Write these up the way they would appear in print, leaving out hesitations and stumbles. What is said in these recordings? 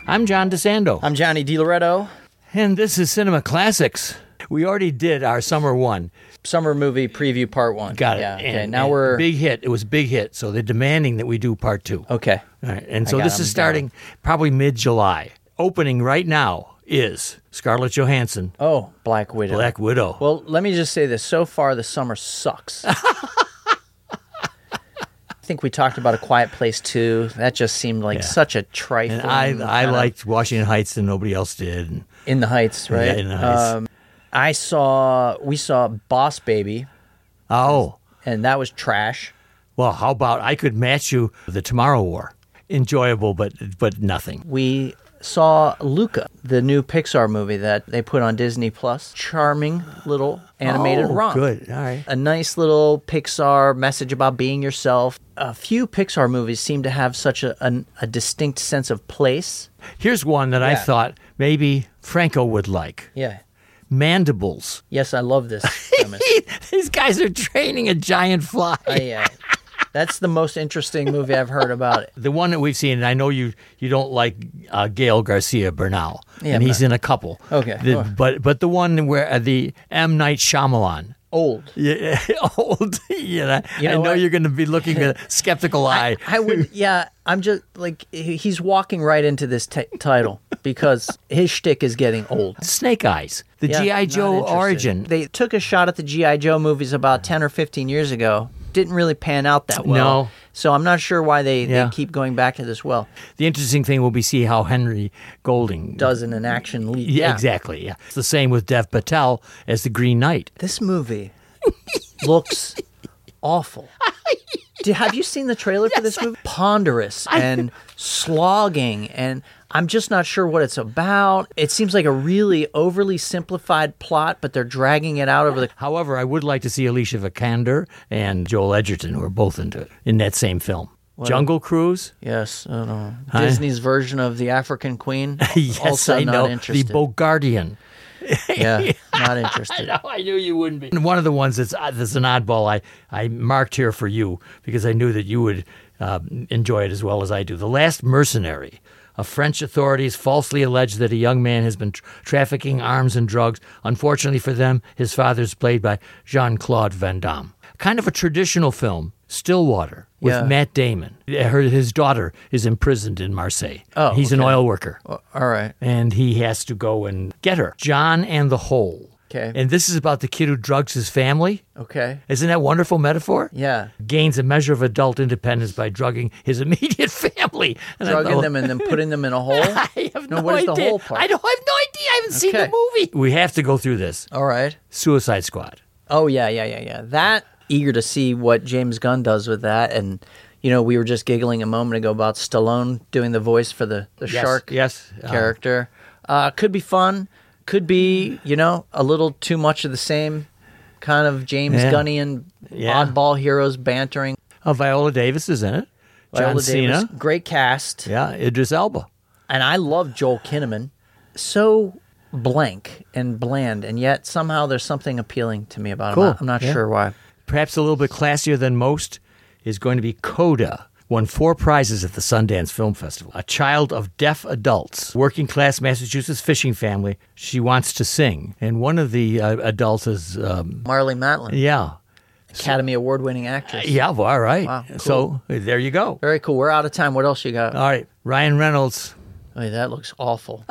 I'm John DeSando. I'm Johnny DiLoretto. And this is Cinema Classics. We already did our summer one. Summer movie preview part 1. Got it. Yeah, okay. And Now we're... Big hit. It was a big hit. So they're demanding that we do part 2. Okay. All right. And so this is starting probably mid-July. Opening right now is Scarlett Johansson. Oh, Black Widow. Black Widow. Well, let me just say this. So far, the summer sucks. I think we talked about A Quiet Place 2. That just seemed like such a trifling... And I liked Washington Heights and nobody else did. And, In the Heights, right? Yeah, In the Heights. We saw Boss Baby. Oh. And that was trash. Well, how about I could match you The Tomorrow War. Enjoyable, but nothing. We saw Luca, the new Pixar movie that they put on Disney Plus. Charming little animated romp. Good. All right. A nice little Pixar message about being yourself. A few Pixar movies seem to have such a distinct sense of place. Here's one that I thought maybe Franco would like. Yeah. Mandibles. Yes, I love this premise. These guys are training a giant fly. That's the most interesting movie I've heard about it. The one that we've seen, and I know you don't like Gael Garcia Bernal, and he's in a couple. Okay. But the one where the M. Night Shyamalan. Old. Yeah, old. I know you're going to be looking at a skeptical eye. I would, I'm just like, he's walking right into this title because his shtick is getting old. Snake Eyes, the G.I. Joe origin. They took a shot at the G.I. Joe movies about 10 or 15 years ago. Didn't really pan out that well. No. So I'm not sure why they keep going back to this well. The interesting thing will be see how Henry Golding does in an action lead. Yeah, exactly. Yeah, it's the same with Dev Patel as the Green Knight. This movie looks awful. Have you seen the trailer for this movie? Ponderous and slogging, and I'm just not sure what it's about. It seems like a really overly simplified plot, but they're dragging it out over the... However, I would like to see Alicia Vikander and Joel Edgerton, who are both in that same film. Jungle Cruise? Yes. I don't know. Disney's version of The African Queen? Yes, also I know. Not interested. The Bogardian. Yeah, not interested. I knew you wouldn't be. And one of the ones that's an oddball I marked here for you because I knew that you would enjoy it as well as I do. The Last Mercenary. French authorities falsely allege that a young man has been trafficking arms and drugs. Unfortunately for them, his father is played by Jean-Claude Van Damme. Kind of a traditional film, Stillwater, with Matt Damon. His daughter is imprisoned in Marseille. Oh, He's an oil worker. All right. And he has to go and get her. John and the Hole. Okay. And this is about the kid who drugs his family. Okay. Isn't that a wonderful metaphor? Yeah. Gains a measure of adult independence by drugging his immediate family. Drugging them and then putting them in a hole? I have no idea. What is the hole part? I have no idea. I haven't seen the movie. We have to go through this. All right. Suicide Squad. Oh, yeah. That, eager to see what James Gunn does with that. And, we were just giggling a moment ago about Stallone doing the voice for the shark character. Could be fun. Could be, a little too much of the same kind of James Gunnian oddball heroes bantering. Viola Davis is in it. Viola Davis, Cena. great cast. Yeah, Idris Elba. And I love Joel Kinnaman. So blank and bland, and yet somehow there's something appealing to me about him. I'm not sure why. Perhaps a little bit classier than most is going to be Coda. Won 4 prizes at the Sundance Film Festival. A child of deaf adults, working-class Massachusetts fishing family. She wants to sing. And one of the adults is... Marlee Matlin. Yeah. Academy Award-winning actress. Yeah, well, all right. Wow, cool. So there you go. Very cool. We're out of time. What else you got? All right. Ryan Reynolds. Oh, that looks awful.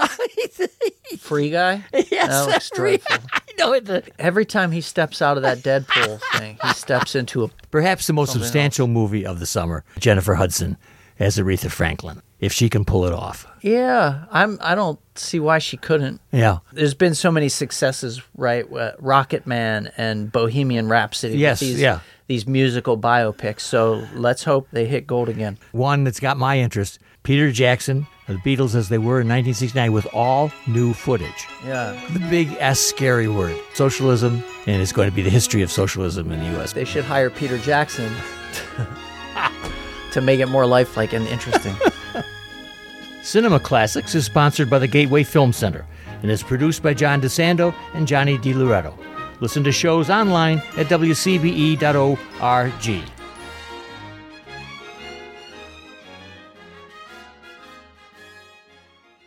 Free Guy? Yes. That looks dreadful. I know it. Every time he steps out of that Deadpool thing, he steps into a... Perhaps the most substantial movie of the summer, Jennifer Hudson as Aretha Franklin, if she can pull it off. Yeah, I don't see why she couldn't. Yeah. There's been so many successes, right? Rocket Man and Bohemian Rhapsody. Yes, these musical biopics. So let's hope they hit gold again. One that's got my interest, Peter Jackson, the Beatles as they were in 1969 with all new footage. Yeah. The big S scary word, socialism, and it's going to be the history of socialism in the U.S. They should hire Peter Jackson to make it more lifelike and interesting. Cinema Classics is sponsored by the Gateway Film Center and is produced by John DeSando and Johnny DiLoretto. Listen to shows online at wcbe.org.